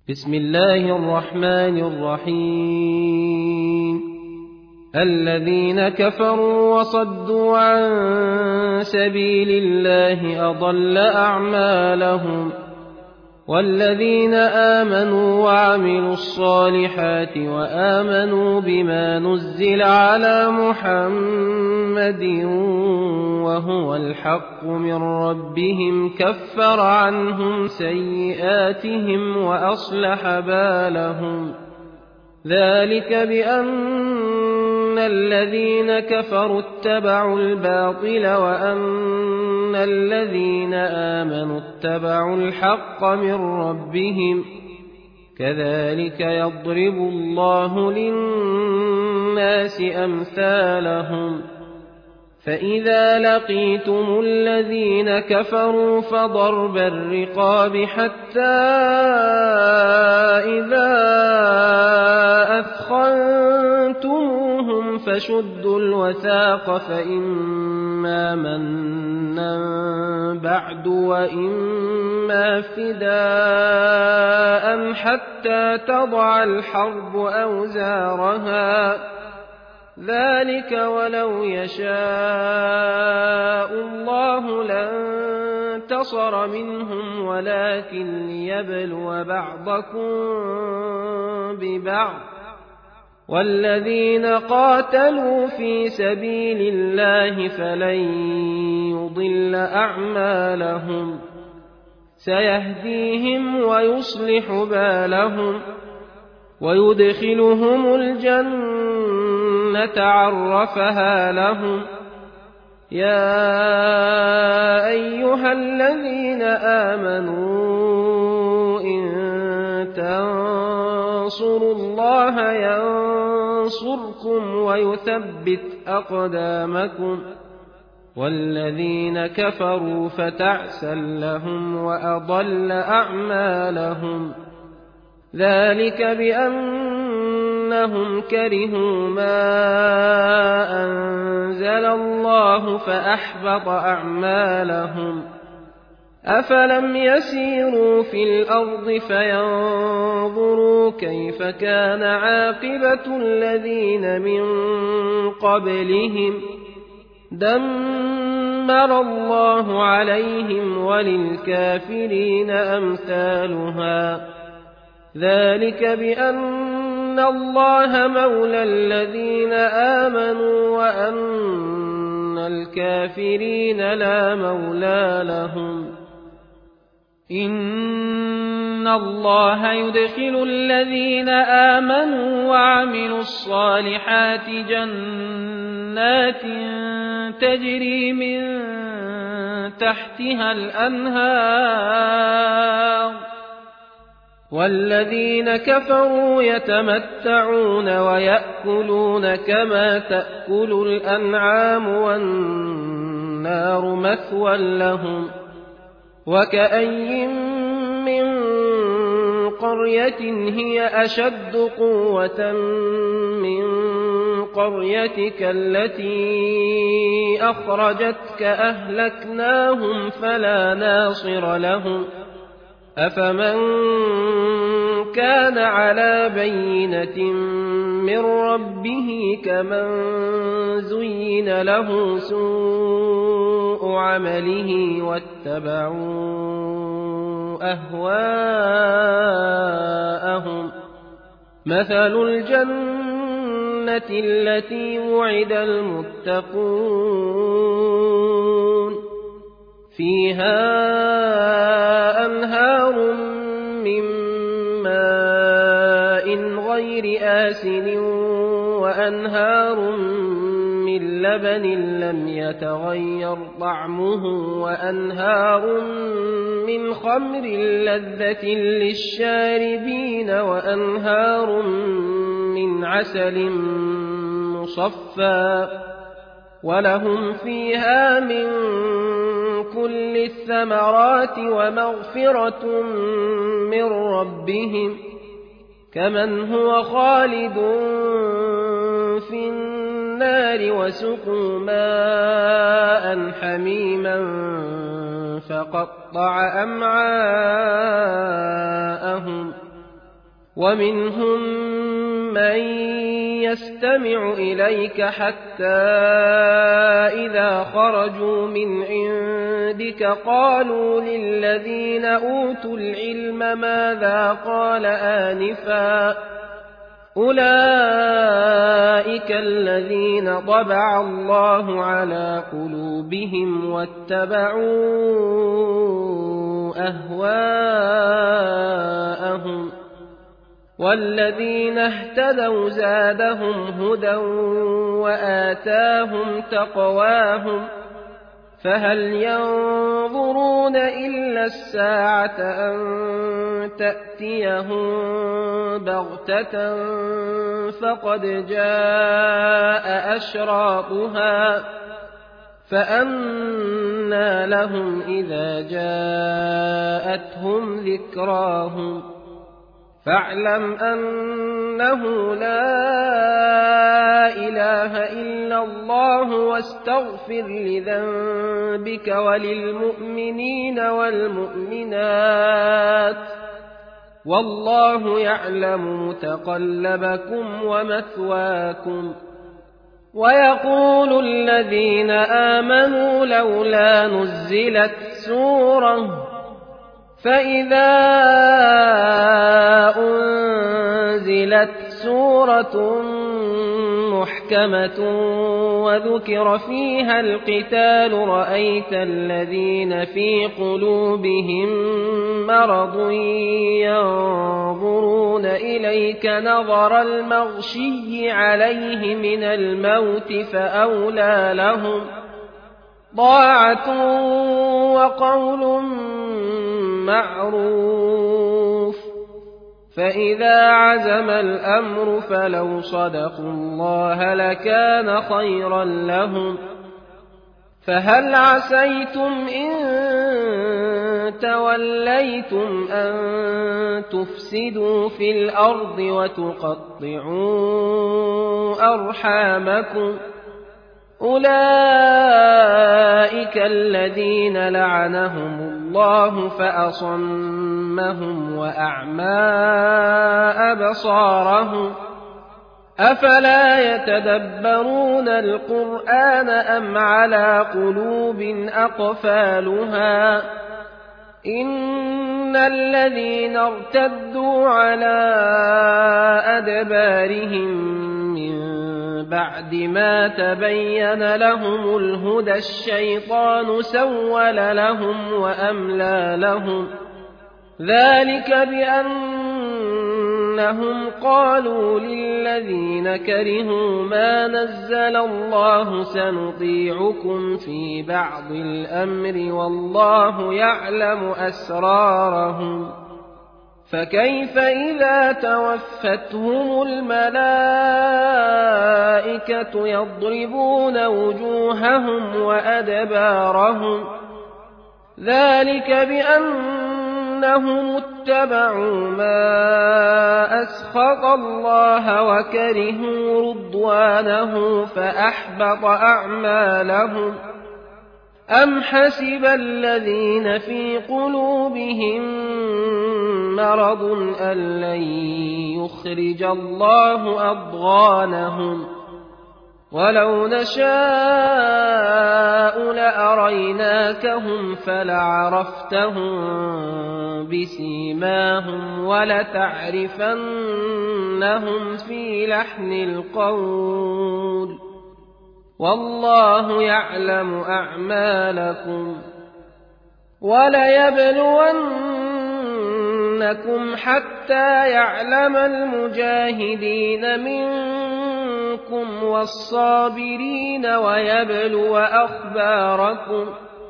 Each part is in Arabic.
بسم الله الرحمن الرحيم. الذين كفروا وصدوا عن سبيل الله أضل أعمالهم، والذين آمنوا وعملوا الصالحات وآمنوا بما نزل على محمد وهو الحق من ربهم كفر عنهم سيئاتهم وأصلح بالهم. ذلك بأن الذين كفروا اتبعوا الباطل وأن الذين آمنوا اتبعوا الحق من ربهم، كذلك يضرب الله للناس أمثالهم. فإذا لقيتم الذين كفروا فضرب الرقاب حتى إذا أثخنتموهم فشدوا الوثاق، فإما منا بعد وإما فداء حتى تضع الحرب أوزارها، ذلك ولو يشاء الله لانتصر منهم ولكن ليبلو بعضكم ببعض. والذين قاتلوا في سبيل الله فلن يضل أعمالهم، سيهديهم ويصلح بالهم ويدخلهم الجنة عرفها لهم. يا أيها الذين آمنوا إن تنصروا الله ينصركم ويثبت أقدامكم، والذين كفروا فتعسا لهم وأضل أعمالهم. ذلك بأنهم كرهوا ما أنزل الله فأحبط أعمالهم. أفلم يسيروا في الأرض فينظروا كيف كان عاقبة الذين من قبلهم، دمر الله عليهم وللكافرين أمثالها. ذلك بأن الله مولى الذين آمنوا وأن الكافرين لا مولى لهم. إن الله يدخل الذين آمنوا وعملوا الصالحات جنات تجري من تحتها الأنهار، والذين كفروا يتمتعون ويأكلون كما تأكل الأنعام والنار مثوى لهم. وكأين من قرية هي أشد قوة من قريتك التي أخرجتك أهلكناهم فلا ناصر لهم. أفمن كان على بينة من ربه كمن زين له سوء عمله واتبعوا أهواءهم. مثل الجنة التي وعد المتقون فيها أنهار من ماء غير آسن وأنهار من لبن لم يتغير طعمه وأنهار من خمر لذة للشاربين وأنهار من عسل مصفى ولهم فيها من كل الثمرات ومغفرة من ربهم كمن هو خالد في النار وسقوا ماء حميما فقطع أمعاءهم ومنهم من يستمع إليك حتى إذا خرجوا من عندك قالوا للذين أوتوا العلم ماذا قال آنفا أولئك الذين طبع الله على قلوبهم واتبعوا أهواءهم والذين اهتدوا زادهم هدى وآتاهم تقواهم فهل ينظرون إلا الساعة أن تأتيهم بغتة فقد جاء أشراطها فأنى لهم إذا جاءتهم ذكراهم فاعلم أنه لا إله إلا الله واستغفر لذنبك وللمؤمنين والمؤمنات والله يعلم متقلبكم ومثواكم ويقول الذين آمنوا لولا نزلت سورة فإذا أنزلت سورة محكمة وذكر فيها القتال رأيت الذين في قلوبهم مرض ينظرون إليك نظر المغشي عليه من الموت فأولى لهم طاعة وقول معروف فإذا عزم الأمر فلو صدقوا الله لكان خيرا لهم فهل عسيتم إن توليتم أن تفسدوا في الأرض وتقطعوا أرحامكم أولئك الذين لعنهم الله فأصمهم وأعمى أبصارهم أفلا يتدبرون القرآن أم على قلوب أقفالها إن الذين ارتدوا على أدبارهم بعد ما تبين لهم الهدى الشيطان سول لهم وأملى لهم ذلك بأنهم قالوا للذين كرهوا ما نزل الله سنطيعكم في بعض الأمر والله يعلم أسرارهم فكيف إذا توفتهم الملائكة يضربون وجوههم وأدبارهم ذلك بأنهم اتبعوا ما أسخط الله وكرهوا رضوانه فأحبط أعمالهم أم حسب الذين في قلوبهم مرض أن لن يخرج الله أضغانهم ولو نشاء لأريناكهم فلعرفتهم بسيماهم ولتعرفنهم في لحن القول والله يعلم أعمالكم وليبلونكم حتى يعلم المجاهدين منكم والصابرين ويبلو أخباركم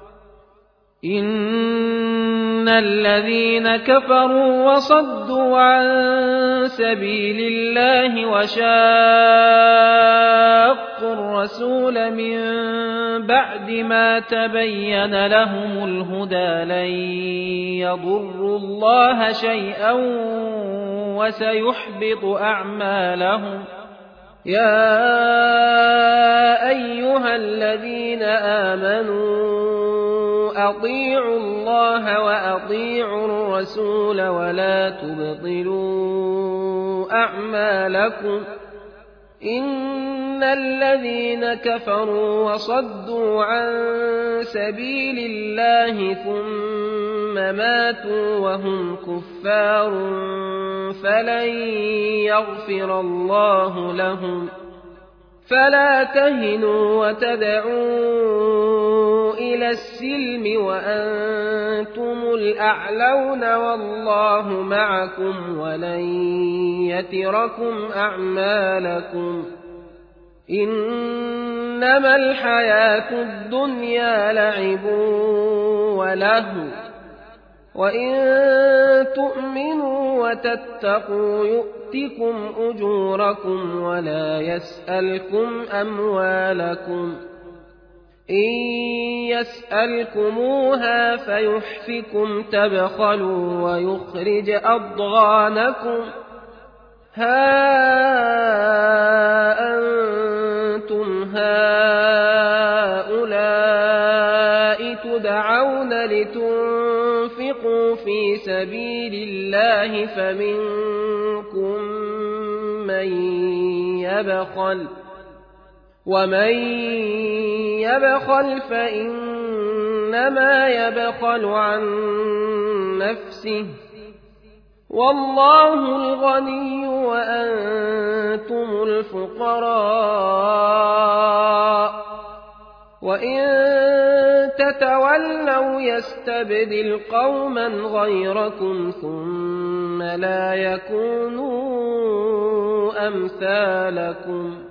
إن الذين كفروا وصدوا عن سبيل الله وشاقوا الرسول من بعد ما تبين لهم الهدى لن يضروا الله شيئا وسيحبط أعمالهم يا أيها الذين آمنوا أطيعوا الله وأطيعوا الرسول ولا تبطلوا أعمالكم إن الذين كفروا وصدوا عن سبيل الله ثم ماتوا وهم كفار فلن يغفر الله لهم فلا تهنوا وتدعوا إلى السلم وأنتم الأعلون والله معكم ولن يتركم أعمالكم إنما الحياة الدنيا لعب ولهو وإن تؤمنوا وتتقوا يؤتكم أجوركم ولا يسألكم أموالكم إن يسألكموها فيحفكم تبخلوا ويخرج أضغانكم ها أنتم هؤلاء تدعون لتنفقوا في سبيل الله فمنكم من يبخل ومن يبخل فإنما يبخل عن نفسه والله الغني وأنتم الفقراء وإن تتولوا يستبدل قوما غيركم ثم لا يكونوا أمثالكم